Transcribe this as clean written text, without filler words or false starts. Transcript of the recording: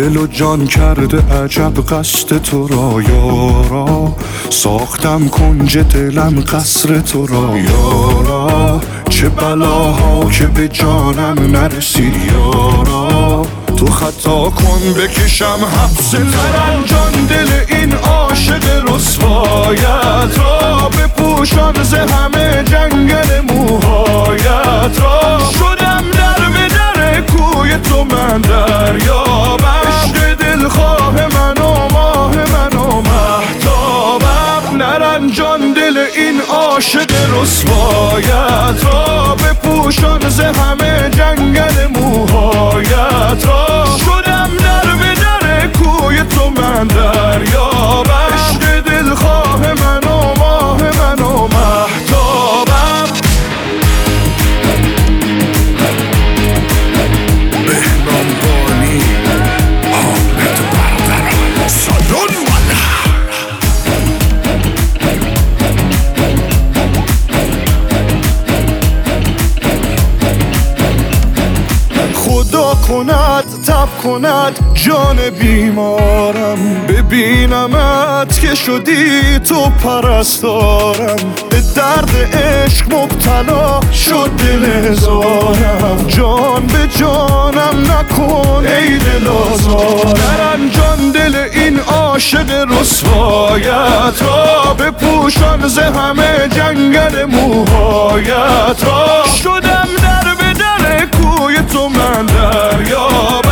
دل و جان کرده عجب قصد تو را یارا، ساختم کنج دلم قصر تو را یارا، چه بلاها که به جانم نرسید یارا، تو خطا کن بکشم حبس ترم جان دل این عاشق رسوایت را، بپوشان ز همه جنگل موهایت را، شدم در به در کوی تو من دریابم، عشق دلخواه من و ماه من و مهتابم، نرنجان دل این عاشق رسوایت را، بپوشان ز همه جنگل موهایت را، شدم در به در کوی تو من دریابم، عشق دلخواه من و ماه من و مهتابم. بهنام بانی حامد برادر سالون خدا کند تب کند جان بیمارم، ببینمت که شدی تو پرستارم، به درد عشق مبتلا شد دل هزارم، جان به جانم نکن ای دل آزارم، نرنجان دل این عاشق رسوایت را، بپوشان ز همه جنگل موهایت را، شدم در به در کوی تو من دریابم،